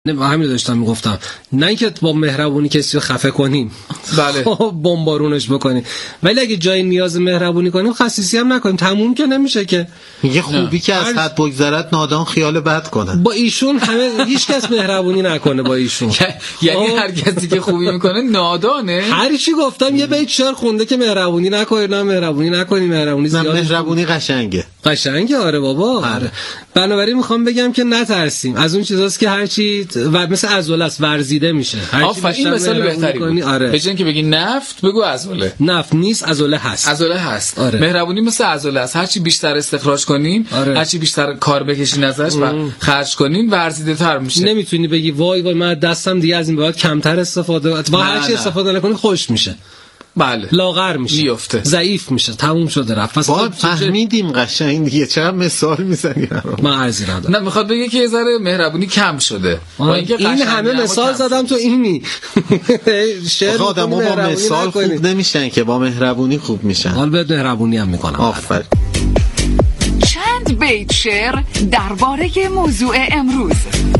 نه همین داشتم میگفتم، نه اینکه با مهربونی کسی رو خفه کنیم، بله، بمبارونش بکنیم، ولی اگه جای نیاز مهربونی کنیم خسیسی هم نکنیم، تموم که نمیشه که. میگه خوبی که از حد بگذرد نادان خیال بد کنه. با ایشون همه هیچ کس مهربونی نکنه با ایشون. یعنی هر کسی که خوبی میکنه نادانه. هر چی گفتم یه بیت شعر خونده که مهربونی نکنید، نه مهربونی نکنید، مهربونی زیاد. مهربونی قشنگه. قشنگه آره بابا. آره. بنابراین میخوام بگم که نترسیم از اون چیزاست که هر چی مثل عضله است ورزیده میشه. این مثال بهتری بود. آره. به جای اینکه بگی نفت بگو عضله. نفت نیست، عضله هست. عضله هست. آره. مهربونی مثل عضله است. هر چی بیشتر استخراج کنین، آره. هر چی بیشتر کار بکشین ازش و خرج کنین ورزیده تر میشه. نمیتونی بگی وای وای من دستم دیگه از این به بعد کمتر استفاده با هر چی استفاده نکنی خوش میشه. بله، لاغر میشه، میفته، ضعیف میشه، تموم شده رفت. پس فهمیدیم قشنگ دیگه. چرا مثال میزنی؟ من عرضی ندارم. نه میخواد بگه که یه ذره مهربونی کم شده. این همه مثال زدم تو اینی. شعر آدم‌ها با مثال خوب نمیشن که با مهربونی خوب میشن. حال به مهربونی هم میکنم. آفرین. چند بیت شعر درباره موضوع امروز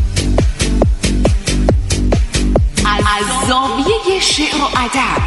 از زاویه شعر و ادب.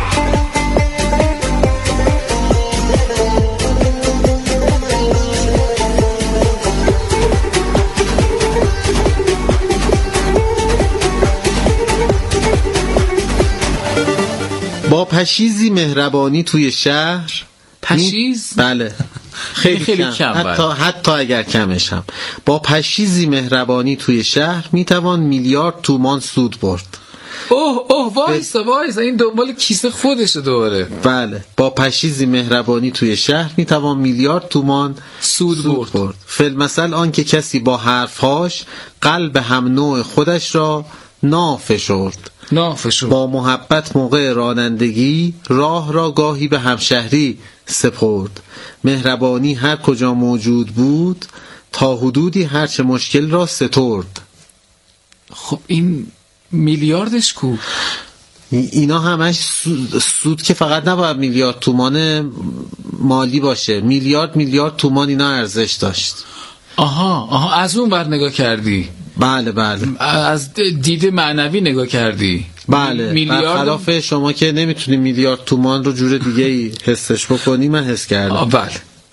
با پشیزی مهربانی توی شهر. پشیز؟ بله. خیلی کم. حتی اگر کمش هم. با پشیزی مهربانی توی شهر میتوان میلیارد تومان سود برد. اوه وایسا این دنبال کیسه خودشه دوباره. بله، با پشیزی مهربانی توی شهر میتوان میلیارد تومان سود برد. فی‌المثل آن که کسی با حرفهاش قلب هم نوع خودش را نافشرد. با محبت موقع رانندگی راه را گاهی به همشهری سپرد. مهربانی هر کجا موجود بود تا حدودی هرچه مشکل را سترد. خب این میلیاردش کو؟ اینا همش سود که فقط نباید میلیارد تومان مالی باشه، میلیارد تومان اینا ارزش داشت. آها از اون ور نگاه کردی. بله از دید معنوی نگاه کردی. بله، برخلاف شما که نمیتونی میلیارد تومان رو جور دیگه ای حسش بکنی، من حس کردم. بله.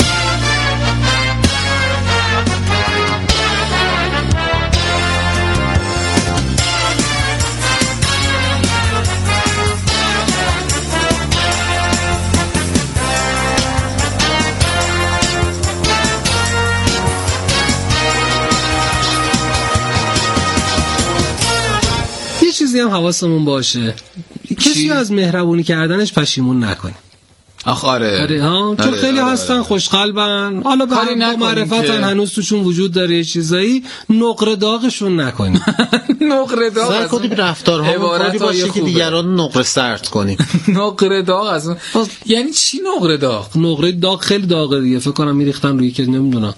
چیزی هم حواسمون باشه، کسی از مهربونی کردنش پشیمون نکنه. آره ها، چون خیلی هستن خوشقلبن، حالا به هم معرفتن، هنوز توشون وجود داره یه چیزایی، نقره داغشون نکنیم. نقره داغ سعی کنیم رفتارها مطابقی باشه که دیگران نقره سرد کنیم. نقره داغ از اون یعنی چی؟ نقره داغ خیلی داغه دیگه، فکر کنم میریختن روی که نمیدونم.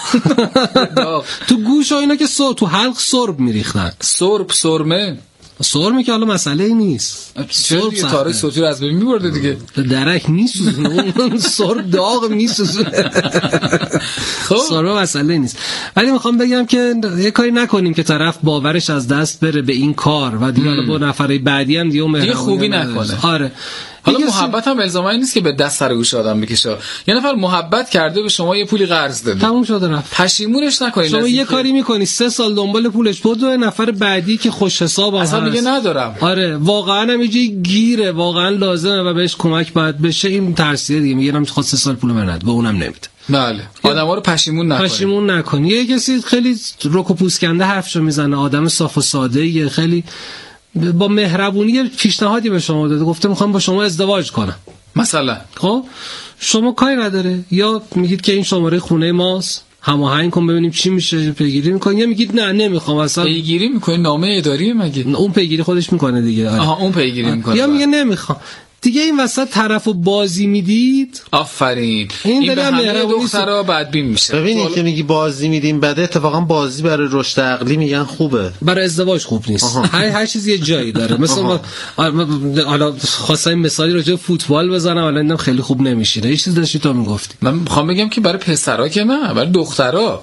تو گوش ها اینا که تو حلق سرب میریختن. سرمه که حالا مسئله ای نیست. سرب تاره صوتی رو از بین میبرده دیگه. درک میسوزونه، اون سرب داغ میسوزونه. خب سرب مسئله ای نیست. ولی میخوام بگم که یه کاری نکنیم که طرف باورش از دست بره به این کار و دیگه حالا با نفرای بعدی هم دیگه خوبی نکنه. آره. حالا محبت هم الزامی نیست که به دست سر گوش آدم بکشه. یه نفر محبت کرده به شما، یه پولی قرض داده، تموم شده رفت، پشیمونش نکنید. شما یه کاری میکنی 3 سال دنبال پولش بود و نفر بعدی که خوش حساب اصلا میگه ندارم. آره واقعا هم یه گیره، واقعا لازمه و بهش کمک باید بشه، این ترسیه دیگه. میگم میخواد 3 سال پول من نده، به اونم نمیده. بله، آدما رو پشیمون نکنی. یه کسی خیلی رک و پوسکنده حرفشو میزنه، آدم صاف و ساده، خیلی با مهربونی پیشنهادی به شما داده، گفته میخوام با شما ازدواج کنم مثلا. خب شما کاری نداره، یا میگید که این شماره خونه ماست، هماهنگ کن ببینیم چی میشه، پیگیری میکنید، یا میگید نه نمیخوام اصلا. پیگیری میکنه نامه اداری مگه؟ اون پیگیری خودش میکنه دیگه. آها اون پیگیری میکنه. یا میگه نمیخوام دیگه. این وسط طرفو بازی میدید. آفرین. این به همه دخترها بدبین میشه. ببینید که میگی بازی میدیم بده، اتفاقا بازی برای رشد عقلی میگن خوبه، برای ازدواج خوب نیست. هر چیز یه جایی داره. مثلا حالا خواستم مثالی راجع به فوتبال بزنم، حالا دیدم خیلی خوب نمیشینه. یه چیز داشتی تو میگفتی. من میخوام بگم که برای پسرا که نه، برای دخترها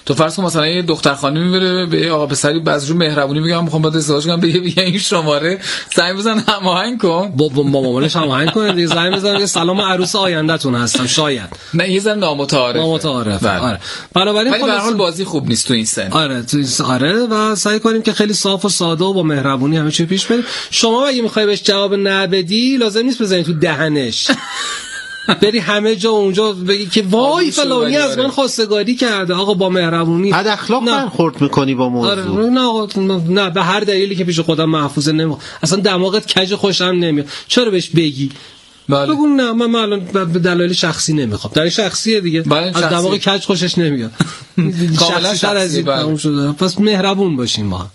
تو فرض کن مثلا یه دختر خانمی میره به آقا پسری باز رو مهربونی میگم میخوام باهات ازدواج کنم، بگه این شماره زنگ بزن هماهنگ کن با مامانش هماهنگ کنه دیگه، زنگ بزن سلام عروس آینده‌تون هستم شاید. نه یه ذره نامتعارف. آره. بنابراین ولی به هر حال بازی خوب نیست تو این سن. آره و سعی کنیم که خیلی صاف و ساده و با مهربونی همه چی پیش بریم. شما اگه میخوای بهش جواب ندی لازم نیست بزنی تو دهنش. بری همه جا اونجا بگی که وای فلانی از من خواستگاری کرده. آقا با مهربونی بد اخلاق برخورد میکنی با موضوع. آره نه به هر دلیلی که پیش خودم محفوظه نمیخوام، اصلا دماغت کج خوشم نمیاد، چرا بهش بگی؟ بله. بگو نه من الان به دلایل شخصی نمیخوام. دلیل شخصیه دیگه. از دماغ کج خوشش نمیاد. کاملا شخصی از این تموم شده. پس مهربون باشیم ما.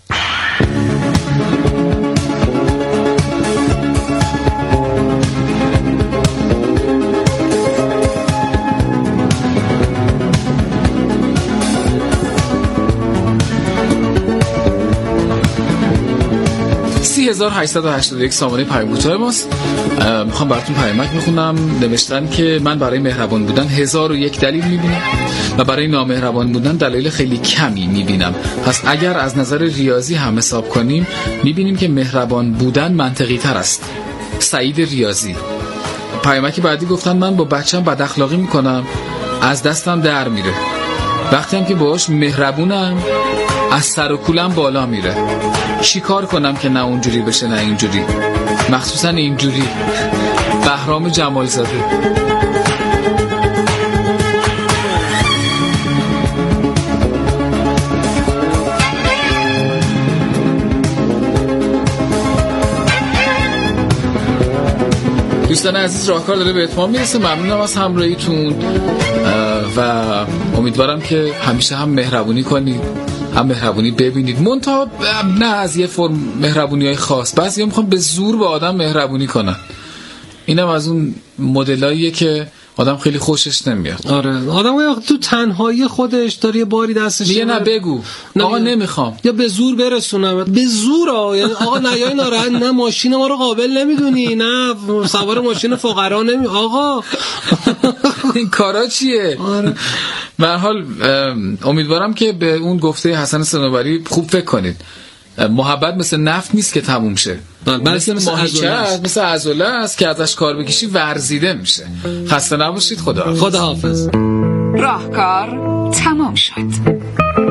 3881 سامانه پیام کوتاه ماست. میخوام براتون پیامک میخونم. نوشتن که من برای مهربان بودن 1001 دلیل میبینم و برای نامهربان بودن دلایل خیلی کمی میبینم. پس اگر از نظر ریاضی هم حساب کنیم میبینیم که مهربان بودن منطقی تر است. سعید ریاضی. پیامکی بعدی گفتن من با بچه‌م بد اخلاقی میکنم، از دستم در میره. وقتی هم که باهاش مهربونم از سر و کولم بالا میره. چی کار کنم که نه اونجوری بشه نه اینجوری، مخصوصا اینجوری. بهرام جمالزاده. دوستان عزیز راهکار داره به اتمام میرسه. ممنونم از همراهیتون و امیدوارم که همیشه هم مهربونی کنید هم مهربونی ببینید، منتها نه از یه فرم مهربونی های خاص. بعضی ها میخوان به زور به آدم مهربونی کنن. اینم از اون مدلاییه که آدم خیلی خوشش نمیاد. آره آدم تو تنهایی خودش داره یه باری دستش میگه نه بگو آقا نمیخوام، یا به زور برسونم. به زور آقا نیای ناراحت، نه ماشین ما رو قابل نمیدونی، نه سوار ماشین فقرا نمی آقا این کارا چیه؟ آره. به هر حال امیدوارم که به اون گفته حسن صنوبری خوب فکر کنید. محبت مثل نفت نیست که تموم شه، مثل ماهیچه است، مثل عضله است که ازش کار بکشی ورزیده میشه. خسته نباشید. خداحافظ. راهکار تمام شد.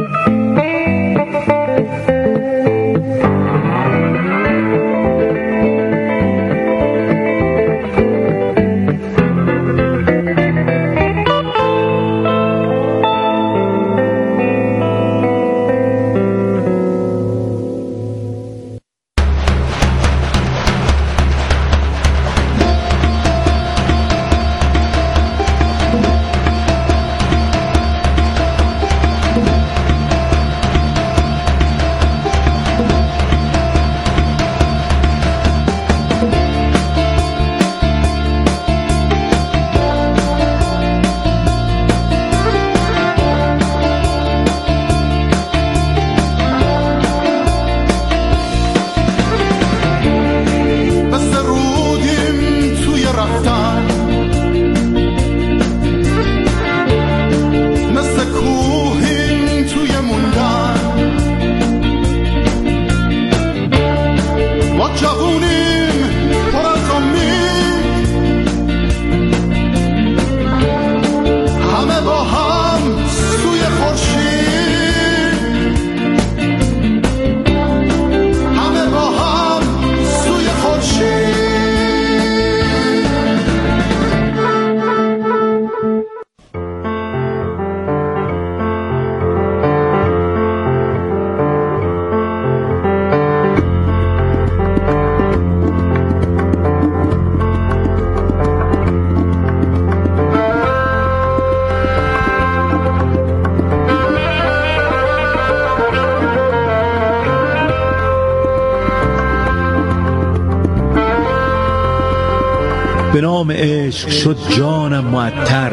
به نام عشق شد جانم معطر،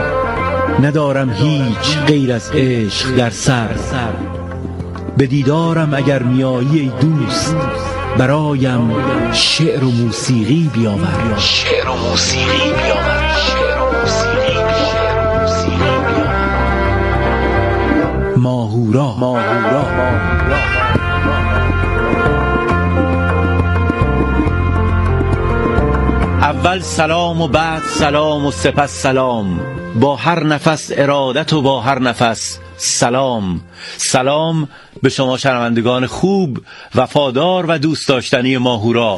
ندارم هیچ غیر از عشق در سر. به دیدارم اگر میایی ای دوست، برایم شعر و موسیقی بیاور. ماهورا. اول سلام و بعد سلام و سپس سلام، با هر نفس ارادت و با هر نفس سلام. سلام به شما شنوندگان خوب، وفادار و دوست داشتنی ماهورا.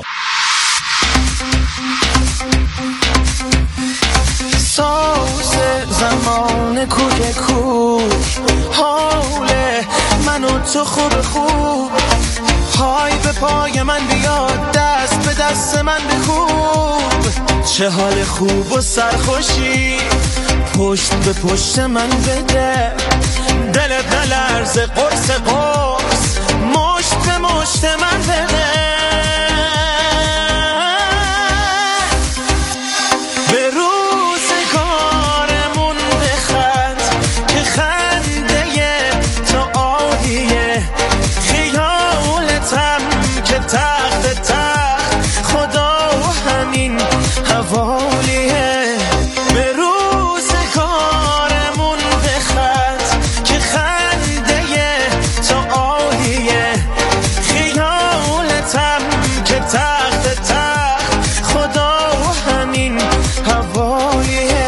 ساز زمان کوک کوک، حال من و تو خوب، پای به پای من بیاد، دست به دست من بکوب. چه حال خوب و سرخوشی پشت به پشت من بده، دلت نلرزه قرص قرص، مشت به مشت من بده. به روزگارمون بخند که خنده تو عالیه، خیالتم که تخت تخت خدا و همین حوالیه. به روزگارمون بخند که خنده تو عالیه، خیالتم که تخت تخت خدا و همین حوالیه.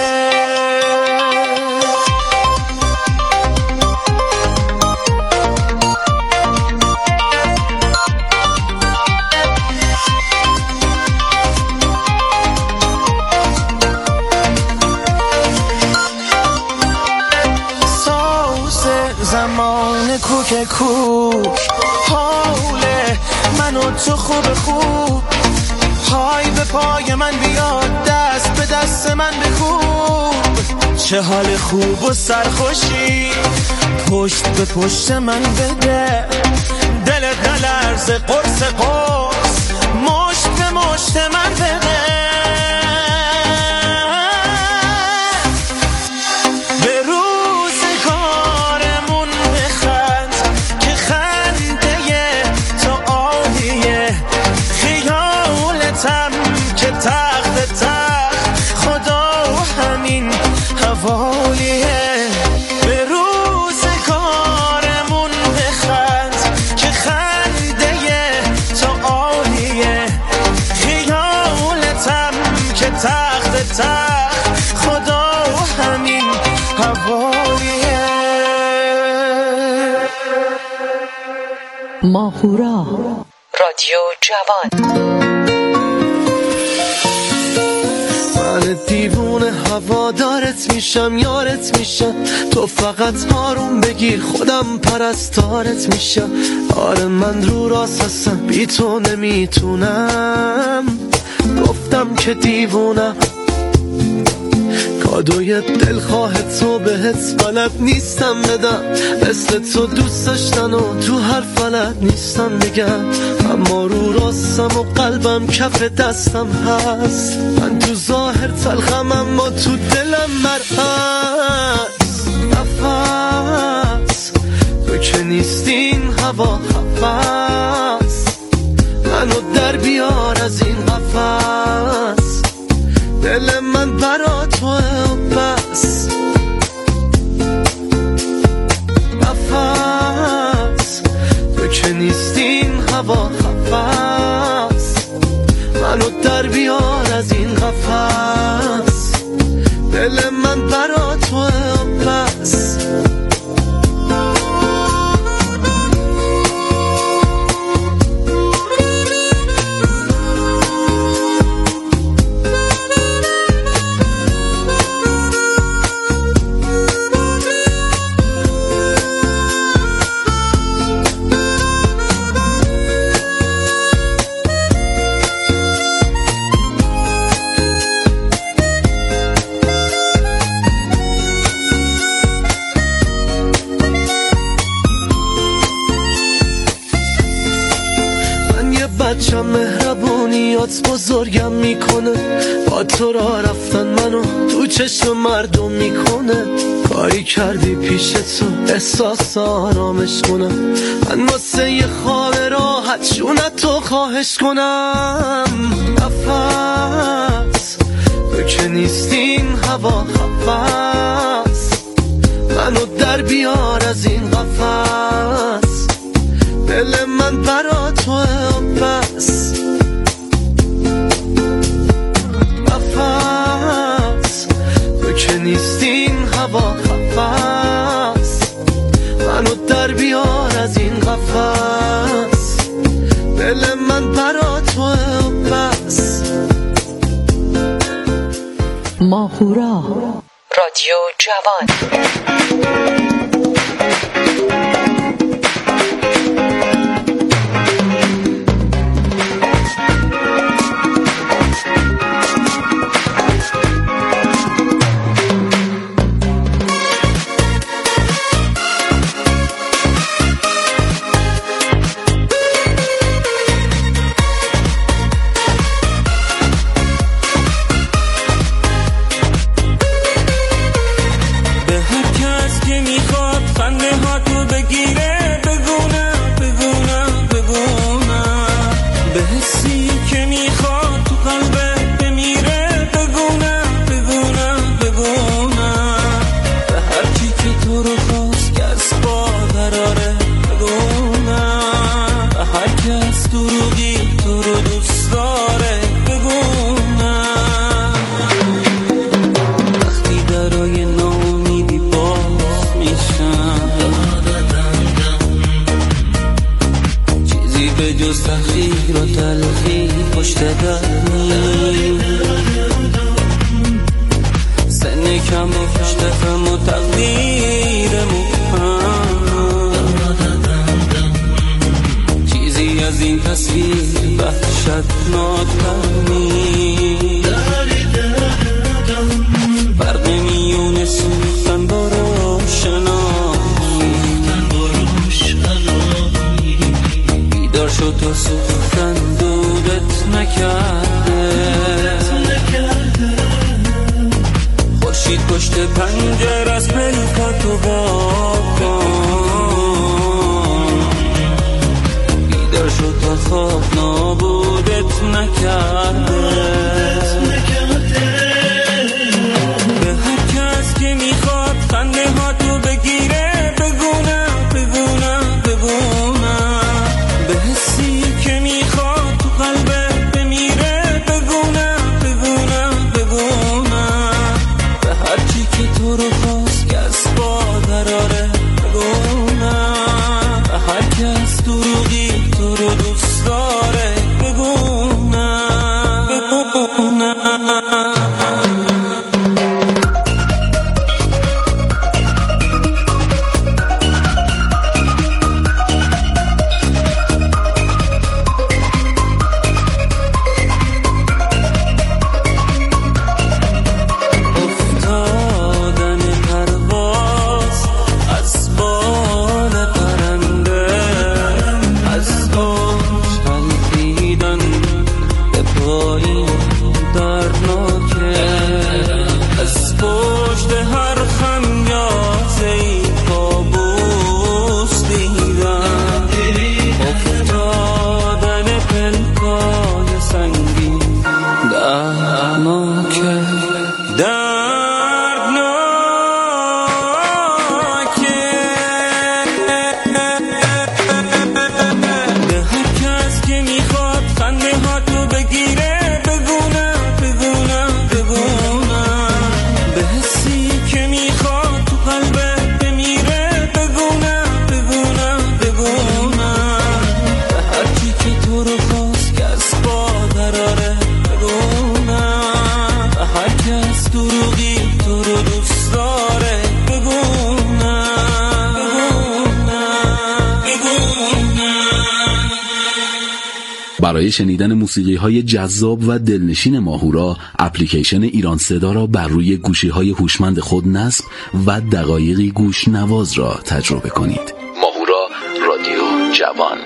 زمان کوک کوک، حال من و تو خوب، پای به پای من بیاد، دست به دست من بکوب. چه حال خوب و سرخوشی پشت به پشت من بده، دلت نلرزه قرص قرص، مشت به مشت من بده. به روزگارمون بخند که خنده تو عالیه، خیالتم که تخت تخت خدا و همین حوالیه. ماهورا رادیو جوان. دیوونه هوادارت میشم، یارت میشم، تو فقط آروم بگیر خودم پرستارت میشم. آره من رو راست هستم، بی تو نمیتونم، گفتم که دیوونم. کادوی دلخواه تو بهت بلد نیستم بدم، مثل تو دوست داشتن و تو هر فلت نیستم نگم. اما رو راستم و قلبم کف دستم هست، من تو ظاهر تلخم اما تو دلم مرهست. نفس تو که نیستین هوا خفست، منو در بیار از این قفس، دل من برا توه بس. نفس تو که نیستین هوا خفست، منو در بیار از این قفس، دل من برا توه بس. بچم مهربونیات بزرگم میکنه، با تو را رفتن منو تو چشم مردم میکنه. کاری کردی پیش تو احساس آرامش کنم، من واسه یه خواب راحت جونت تو خواهش کنم. نفس تو که نیستین هوا خفست، منو در بیار از این قفس، دل من برا تو بس. نفس تو که نیستین هوا خفس، منو در بیار از این قفس، دل من برا تو بس. ماهورا رادیو جوان. برای شنیدن موسیقی‌های جذاب و دلنشین ماهورا، اپلیکیشن ایران صدا را بر روی گوشی‌های هوشمند خود نصب و دقایقی گوش نواز را تجربه کنید. ماهورا رادیو جوان.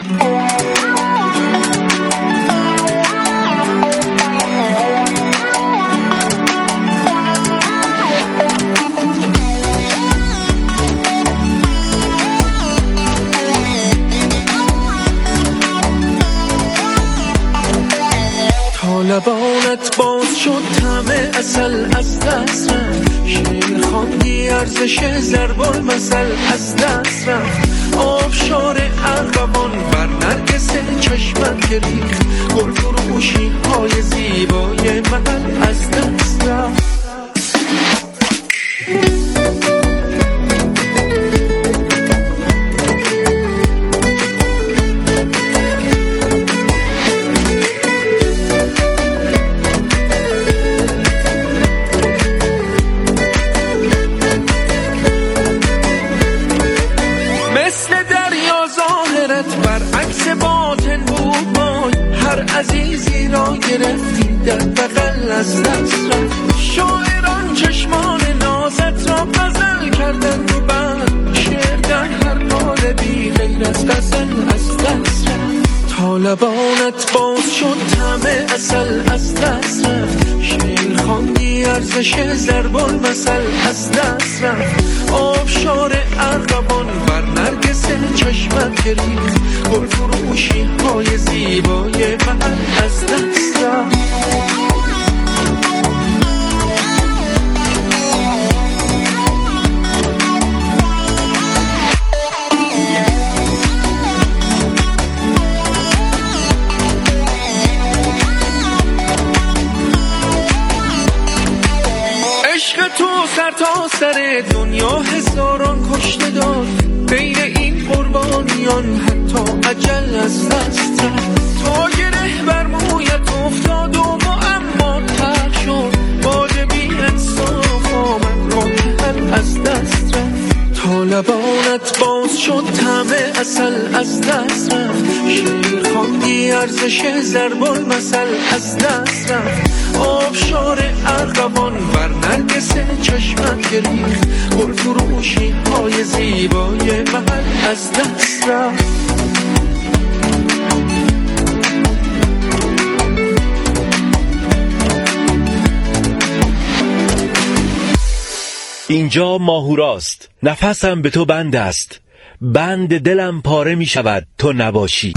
تا لبانت باز شد طعم عسل از دست رفت، شعر خواندی ارزش ضرب المثل از دست رفت، آبشار ارغوان بر نرگس چشمت گریخت، گل فروشی های زیبای محل از دست رفت. عزیزی را گرفتی در بغل از دست رفت، شاعران چشمان نازت را غزل کردن و بعد شعر در هر قالبی غیر از غزل از دست رفت، تا لبانت باز شد طعم عسل از دست رفت، شعر خواندی ارزش ضرب المثل از دست رفت، آبشار ارغوان بر نرگس چشمت گریخت، گل فروشی های زیبای محل از دست رفت. عشق تو سر تا سر دنیا هزاران کشته داد، بین این قربانیان حتی اجل از دست رفت، تا گره بر مویت افتاد و معما تر شد، باد بی انصاف آمد راه از دست رفت، تا لبانت باز شد طعم عسل از دست رفت، شعر خواندی ارزش ضرب المثل از دست رفت، آبشار ارغوان بر نرگس چشمت گریخت، گل فروشی های زیبای محل از دست رفت. اینجا ماهوراست، نفسم به تو بند است، بند دلم پاره می شود تو نباشی.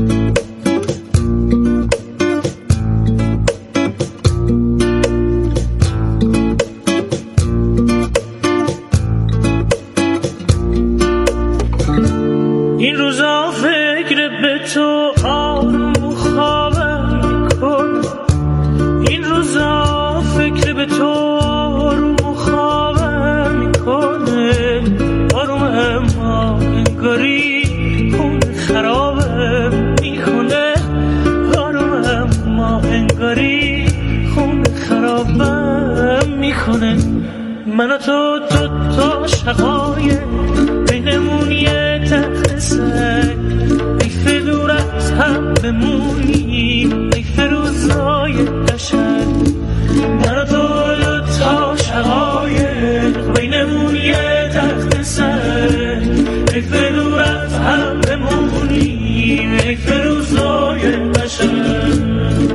این روزا فکر به تو آروم خوابم کن، این روزا فکر به تو آروم خوابم کنه، آروم اما انگاری خون خرابم میکنه، آروم اما انگاری خون خرابم میکنه، من و تو دوتا شقایق بینمون یه تخت سگ، ای فدور از هم بمونی ای فروزای قشنگ، من و تو دوتا شقایق بینمون یه تخت سگ، ای فدور از هم بمونی ای فروزای قشنگ.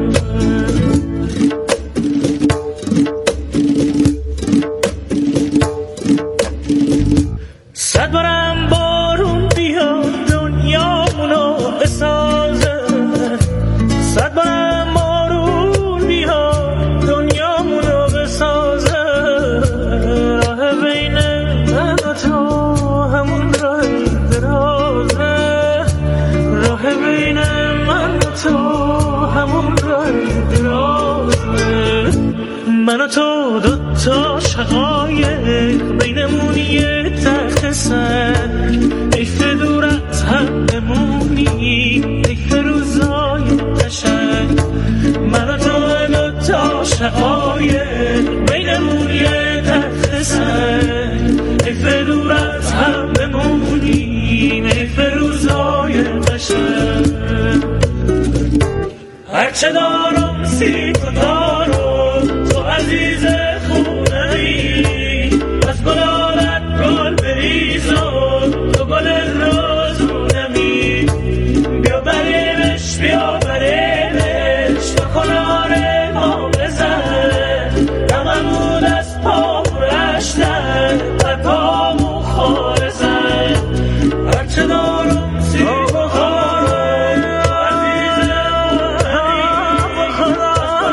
صد بارم بارون بیاد دنیامونو بسازه، صد بارم بارون بیاد دنیامونو بسازه، راه بین من و تو همون راه درازه، راه بین من و تو همون راه درازه، من و تو دوتا شقایق بینمون یه تخت سگ، ای فدور از هم بمونی ای فروزای قشنگ، من و تو دوتا شقایق بینمون یه تخت سگ، ای فدور از هم بمونی ای فروزای قشنگ. هرچه دارم سی تو دارم، تو عزیز خونه ای، از گلالت گل بریزم، تو گل رازونمی، بیا بریمش بیا بریمش، تو کنار ما بزن، نممون از پا رشتن بر پامو خارزن، هرچه دارم سی تو دارم، عزیز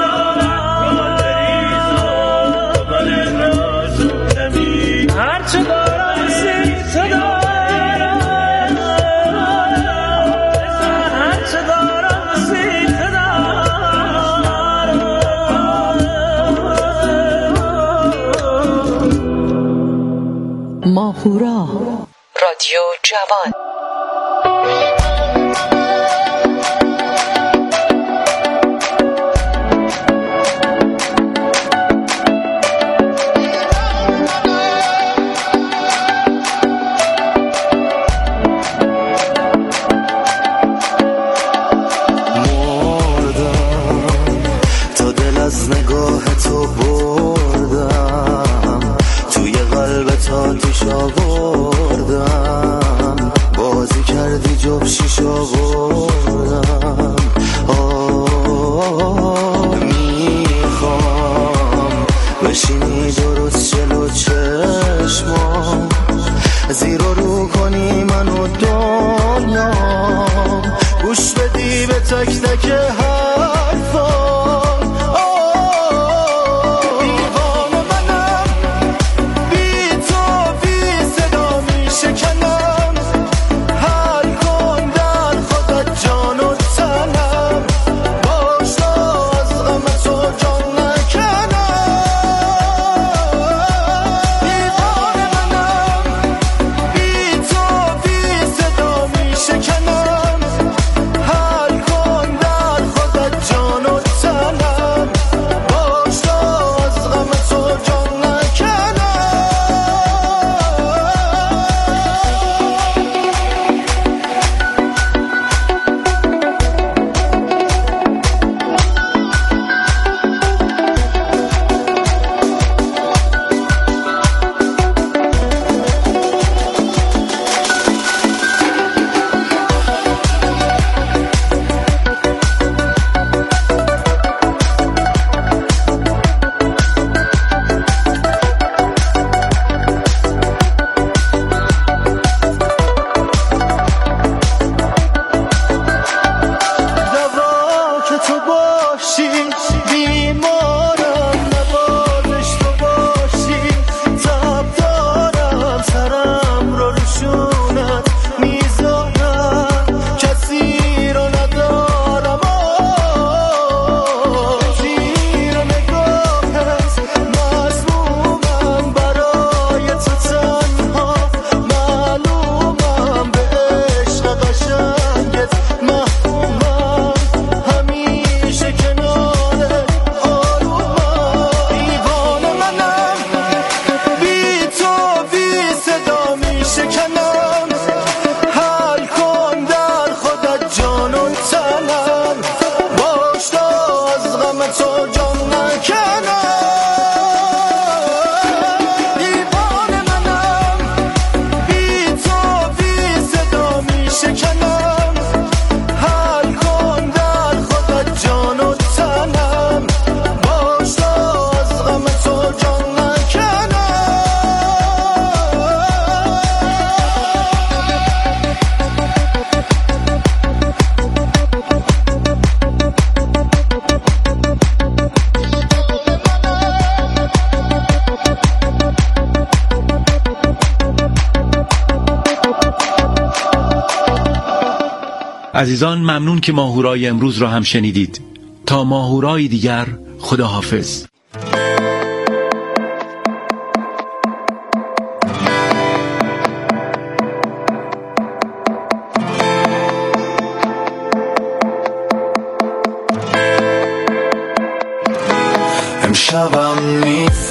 ماهورا رادیو جوان. از نگاه تو بردم توی قلب تا توش آوردم، بازی کردی جبشیش آوردم. میخوام بشینی درست جلو چشمام، زیر و رو کنی منو دنیا، گوش بدی به تک تک حرفام. عزیزان ممنون که ماهورای امروز را هم شنیدید. تا ماهورای دیگر، خداحافظ. امشبم